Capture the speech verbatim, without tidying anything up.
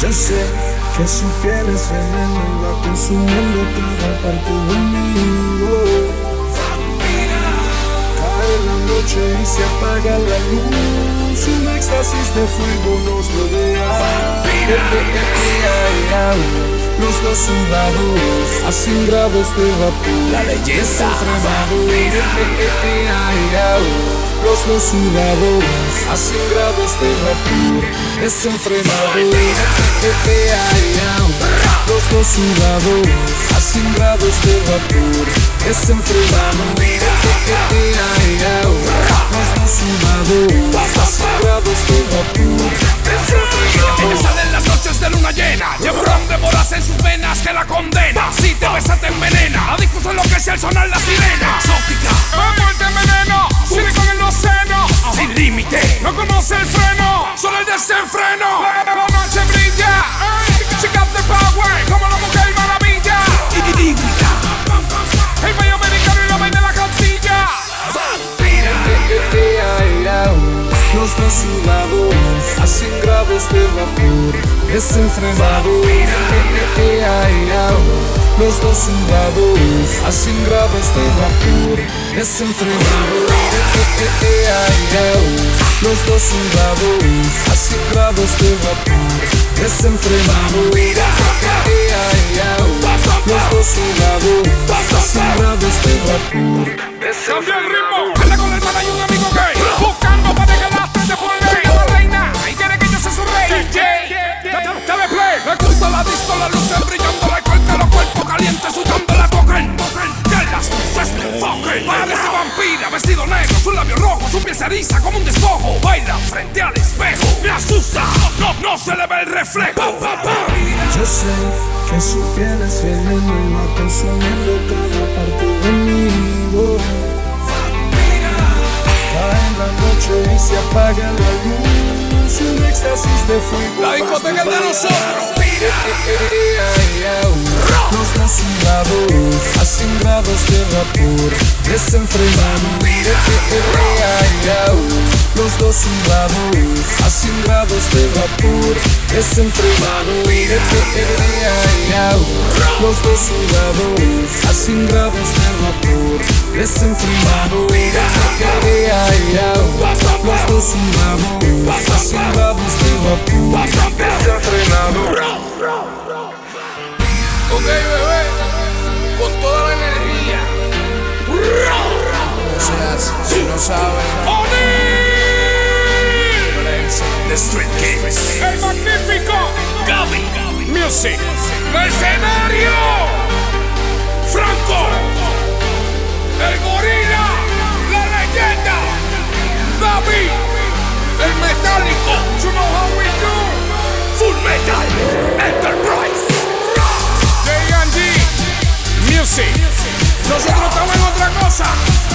Yo sé que su piel es veneno y va consumiendo cada parte de mí. Oh. Cae la noche y se apaga la luz, un éxtasis de fuego nos rodea. Los dos sudados a cien grados de vapor, la leyenda desenfrenados. Los dos sudados a cien grados de vapor, desenfrenados. Los dos sudados a cien grados de vapor, desenfrenados. Los dos sudados a cien grados de vapor, desenfrenados. Ella sale en las noches de luna llena, lleva un ron de moras en sus venas que la condena. Si te besa te envenena, adictos en lo que sea el sonar la sirena. Exótica, vamos te enveneno, silicón en los senos. Sin límite, no conoce el freno, solo el desenfreno. La noche brilla, she got the power, como la mujer maravilla. Híbrida, el baile americano y la vaina de la costilla. Los dos sudados a cien grados de vapor, desenfrenados. Los dos sudados a cien grados de vapor, desenfrenados. Los dos sudados a cien grados de vapor, desenfrenados. Los dos sudados a cien grados de vapor. Cambia el ritmo, anda con el mal, hay un amigo gay buscando para que las tres de por ley. La reina, y quiere que yo sea su rey. Dale play, me gusta la disco, las luces brillando, la cuerda, los cuerpos calientes, sudando la boca, el boca, que las luces me enfoquen. Parece vampira, vestido negro, su labio rojo, su piel se eriza como un despojo. Baila frente al espejo, me asusta, no, no se le ve el reflejo. Yo sé que su piel es veneno y va consumiendo cada parte de mí. Oh. Cae la noche y se apaga la luz, un éxtasis de fuego. La discoteca es de nosotros. Los dos sudados a cien grados de vapor, desenfrenados. Los dos sudados a cien grados de vapor, desenfrenados. Los dos sudados a cien grados de vapor, desenfrenados. Los dos sudados a cien grados de vapor, desenfrenados. Ok, bebé, con toda la energía. O sea, si, si no saben, The Street Kings, el magnífico Gaby Music, Mercenario, Franco, el gorila, la leyenda, David, el metálico, you know how we do, Full Metal Enterprise, J and D Music. Nosotros estamos en otra cosa.